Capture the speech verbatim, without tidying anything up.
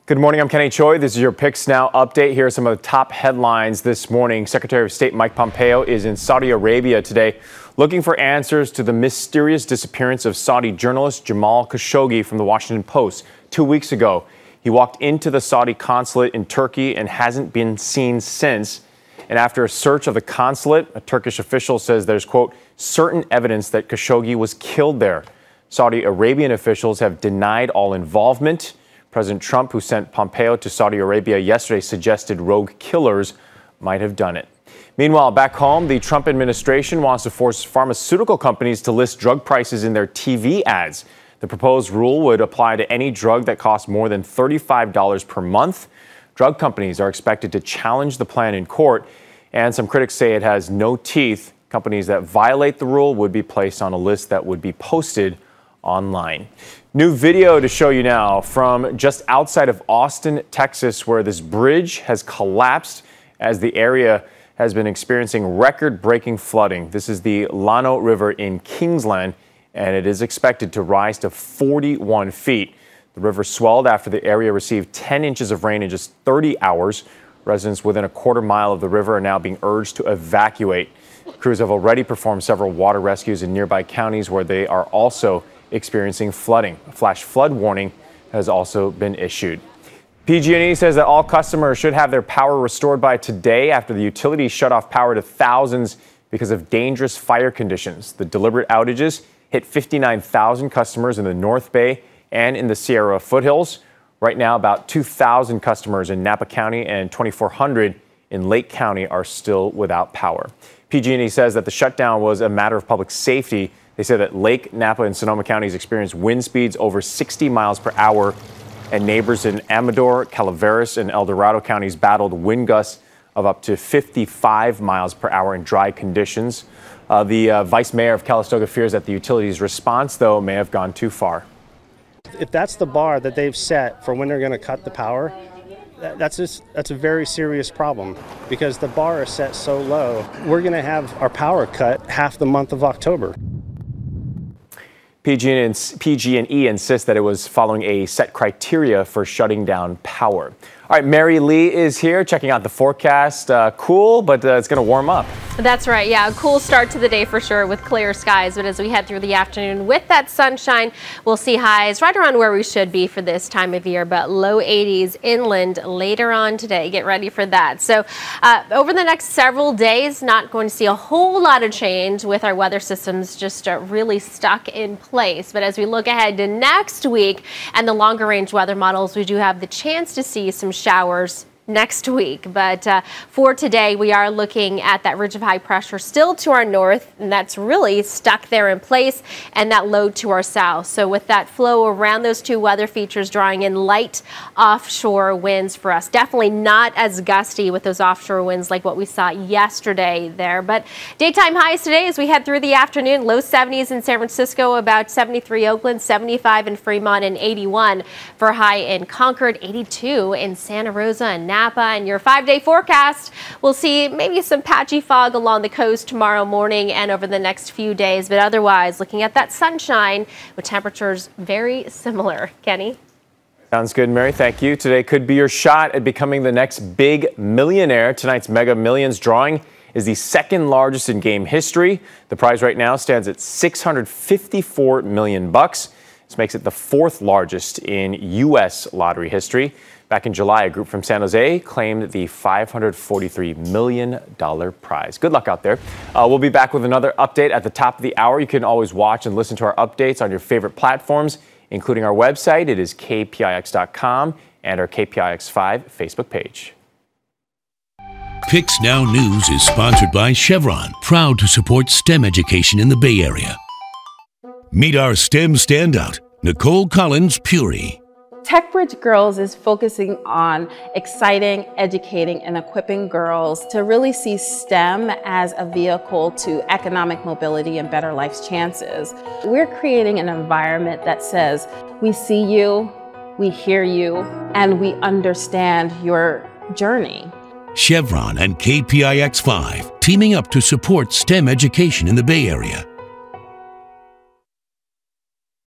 Good morning, I'm Kenny Choi. This is your Picks Now update. Here are some of the top headlines this morning. Secretary of State Mike Pompeo is in Saudi Arabia today looking for answers to the mysterious disappearance of Saudi journalist Jamal Khashoggi from the Washington Post two weeks ago. He walked into the Saudi consulate in Turkey and hasn't been seen since. And after a search of the consulate, a Turkish official says there's, quote, certain evidence that Khashoggi was killed there. Saudi Arabian officials have denied all involvement. President Trump, who sent Pompeo to Saudi Arabia yesterday, suggested rogue killers might have done it. Meanwhile, back home, the Trump administration wants to force pharmaceutical companies to list drug prices in their T V ads. The proposed rule would apply to any drug that costs more than thirty-five dollars per month. Drug companies are expected to challenge the plan in court, and some critics say it has no teeth. Companies that violate the rule would be placed on a list that would be posted online. New video to show you now from just outside of Austin, Texas, where this bridge has collapsed as the area has been experiencing record-breaking flooding. This is the Llano River in Kingsland, and it is expected to rise to forty-one feet. The river swelled after the area received ten inches of rain in just thirty hours. Residents within a quarter mile of the river are now being urged to evacuate. Crews have already performed several water rescues in nearby counties where they are also experiencing flooding. A flash flood warning has also been issued. P G and E says that all customers should have their power restored by today after the utility shut off power to thousands because of dangerous fire conditions. The deliberate outages hit fifty-nine thousand customers in the North Bay and in the Sierra foothills. Right now, about two thousand customers in Napa County and twenty-four hundred in Lake County are still without power. P G and E says that the shutdown was a matter of public safety. They say that Lake, Napa, and Sonoma counties experienced wind speeds over sixty miles per hour, and neighbors in Amador, Calaveras, and El Dorado counties battled wind gusts of up to fifty-five miles per hour in dry conditions. Uh, the uh, vice mayor of Calistoga fears that the utility's response, though, may have gone too far. If that's the bar that they've set for when they're going to cut the power, that, that's just that's a very serious problem because the bar is set so low. We're going to have our power cut half the month of October. P G and E insists that it was following a set criteria for shutting down power. All right, Mary Lee is here checking out the forecast. Uh, cool, but uh, it's going to warm up. That's right. Yeah, a cool start to the day for sure with clear skies. But as we head through the afternoon with that sunshine, we'll see highs right around where we should be for this time of year, but low eighties inland later on today. Get ready for that. So uh, over the next several days, not going to see a whole lot of change with our weather systems just uh, really stuck in place. But as we look ahead to next week and the longer range weather models, we do have the chance to see some showers next week. But uh, for today, we are looking at that ridge of high pressure still to our north, and that's really stuck there in place, and that low to our south. So with that flow around those two weather features drawing in light offshore winds for us, definitely not as gusty with those offshore winds like what we saw yesterday there. But daytime highs today as we head through the afternoon, low seventies in San Francisco, about seventy-three Oakland, seventy-five in Fremont, and eighty-one for high in Concord, eighty-two in Santa Rosa and Napa. And your five-day forecast, we'll see maybe some patchy fog along the coast tomorrow morning and over the next few days. But otherwise, looking at that sunshine with temperatures very similar. Kenny? Sounds good, Mary. Thank you. Today could be your shot at becoming the next big millionaire. Tonight's Mega Millions drawing is the second largest in game history. The prize right now stands at six hundred fifty-four million bucks. This makes it the fourth largest in U S lottery history. Back in July, a group from San Jose claimed the five hundred forty-three million dollars prize. Good luck out there. Uh, we'll be back with another update at the top of the hour. You can always watch and listen to our updates on your favorite platforms, including our website. It is K P I X dot com and our K P I X five Facebook page. Picks Now News is sponsored by Chevron, proud to support STEM education in the Bay Area. Meet our STEM standout, Nicole Collins Puri. TechBridge Girls is focusing on exciting, educating, and equipping girls to really see STEM as a vehicle to economic mobility and better life's chances. We're creating an environment that says, we see you, we hear you, and we understand your journey. Chevron and K P I X five teaming up to support STEM education in the Bay Area.